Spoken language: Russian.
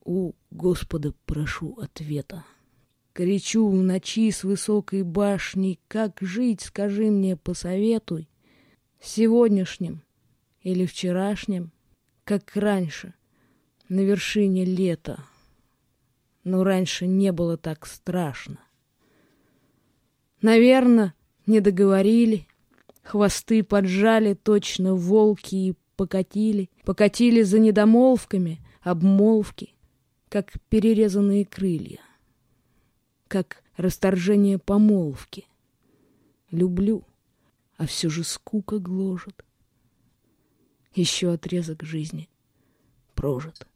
У Господа прошу ответа. Кричу в ночи с высокой башни: как жить, скажи мне, посоветуй. Сегодняшним или вчерашним, как раньше, на вершине лета. Но раньше не было так страшно. Наверно, не договорили, хвосты поджали точно волки и покатили за недомолвками обмолвки, как перерезанные крылья, как расторжение помолвки. Люблю, а все же скука гложет. Еще отрезок жизни прожит.